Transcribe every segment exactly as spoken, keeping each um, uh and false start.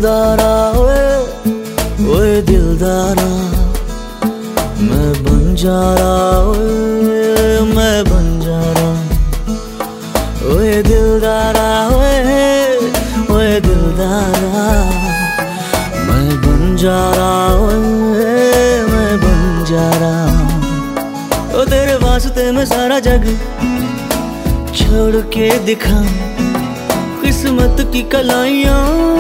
दिलदारा ओए ओए दिलदारा, मैं बंजारा ओए मैं बंजारा, ओए दिलदारा ओए ओए दिलदारा, मैं बंजारा ओए मैं बंजारा। ओ तेरे वास्ते मैं सारा जग छोड़ के दिखाऊं, किस्मत की कलाइयाँ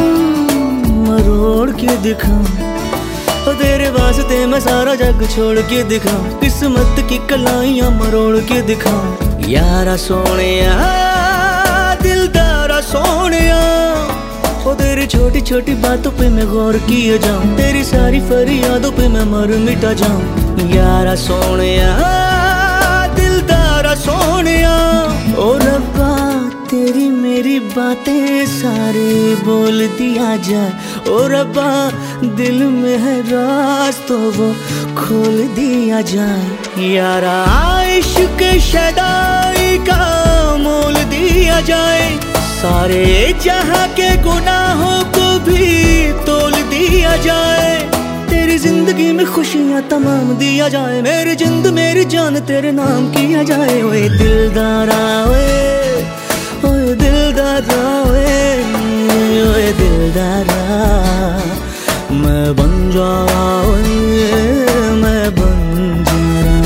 मरोड़ के दिखाऊं। ओ तेरे वास्ते मैं सारा जग छोड़ के दिखाऊं, किस्मत की कलाइयाँ मरोड़ के दिखाऊं। यारा सोनिया दिलदारा सोनिया, ओ तेरी छोटी छोटी बातों पे मैं गौर किए जाऊं, तेरी सारी फरियादों पे मैं मर मिटा जाऊं। यारा सोनिया दिलदारा सोनिया, ओ रब्बा तेरी मेरी बातें सारे बोल दिया जाए। ओ रब्बा दिल में है राज तो वो खोल दिया जाए। यारा इश्क शदाई का मोल दिया जाए, सारे जहां के गुनाहों को भी तोल दिया जाए। तेरी जिंदगी में खुशियां तमाम दिया जाए, मेरी जिंद मेरी जान तेरे नाम किया जाए। ओए दिलदारा ओए ओए दिलदारा ओए ओए दिलदारा, मैं बंजारा ओए मैं बंजारा।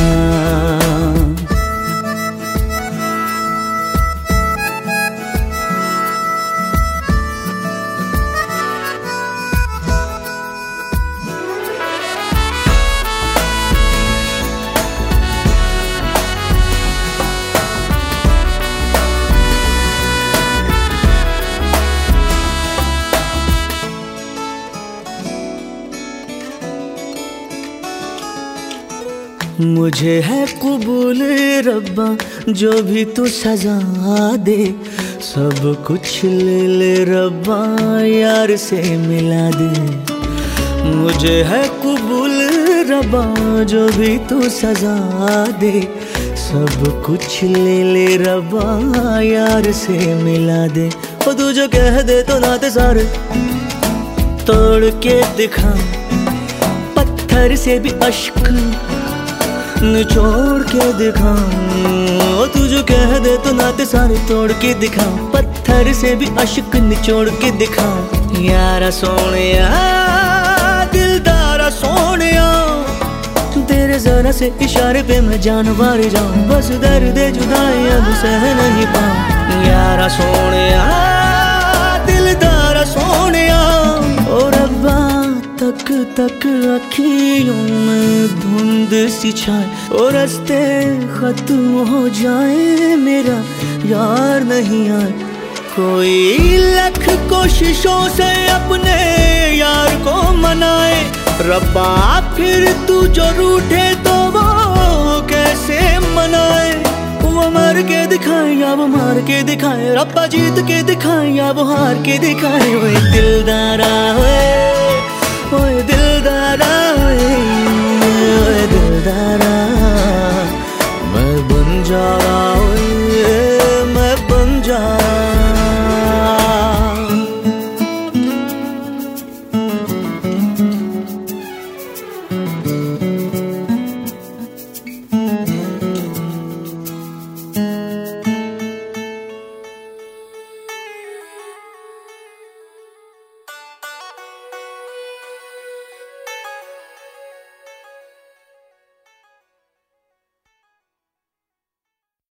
मुझे है कबूल रब्बा जो भी तू सजा दे, सब कुछ ले ले रब्बा यार से मिला दे। मुझे है कबूल रब्बा जो भी तू सजा दे, सब कुछ ले ले रब्बा यार से मिला दे। ओ तू जो कह दे तो नाते सारे तोड़ के दिखा, पत्थर से भी अश्क निचोड़ के दिखाऊं। तू जो कह दे तो नाते सारे तोड़ के दिखाऊं, पत्थर से भी अश्क निचोड़ के दिखाऊं। यारा सोनिया दिलदारा सोनिया, तेरे जरा से इशारे पे मैं जान वार जाऊं, बस दर्द जुदाई अब सह नहीं पाऊं। यारा सोनिया दिलदारा सोनिया, ओ रब्बा तक तक अखियों में धुंध सी छाए, और रास्ते खत्म हो जाए मेरा यार नहीं आए। कोई लख कोशिशों से अपने यार को मनाए, रब्बा फिर तू जो रूठे तो वो कैसे मनाए। वो मर के दिखाए या वो मार के दिखाए, रब्बा जीत के दिखाए या वो हार के दिखाए। ओए दिलदारा ओए